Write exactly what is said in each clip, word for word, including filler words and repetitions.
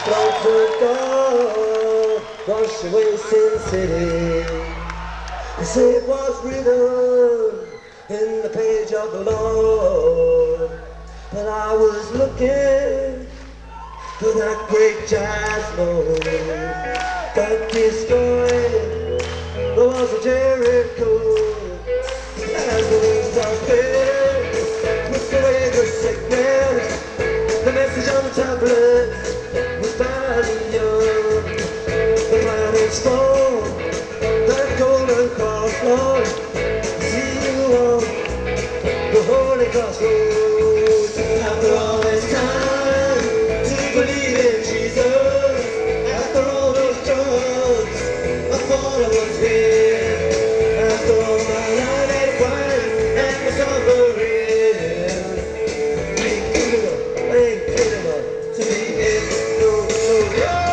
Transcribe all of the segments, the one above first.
Floods of God wash away Sin City. They say it was written in the page of the Lord, but I was looking for that great giant Lord that destroyed the walls of Jericho. As the winds of fear swept away the sickness, the message on the tablet was finally young. The planets fall, that golden cross, Lord, see you on the holy crossroads. After all this time to believe in Jesus, after all those drugs, I thought I was here. After all my life at work and my suffering, ain't good enough, ain't good enough to be in no, no, no.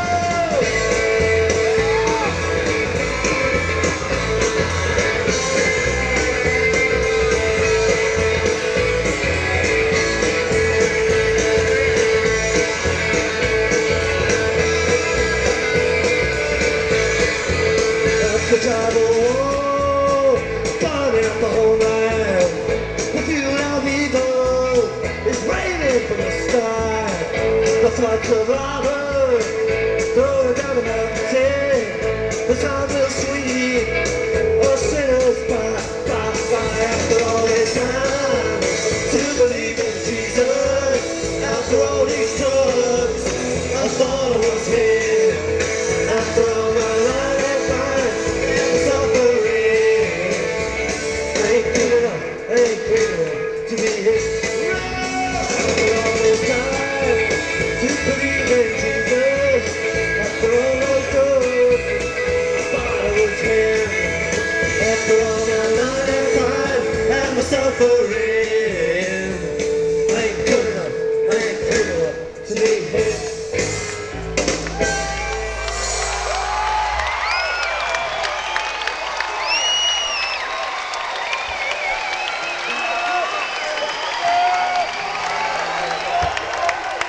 The tribal war, burning up the whole land. The fuel of evil is raining from the sky. The floods of lava throwing down the mountain. The sounds of sweet, oh sinners by, by, by. After all this time to believe in Jesus, after all these drugs, I thought I was here. After all my life, ain't good enough to be his. After all this time to believe in Jesus, after all those drugs, I thought I was here.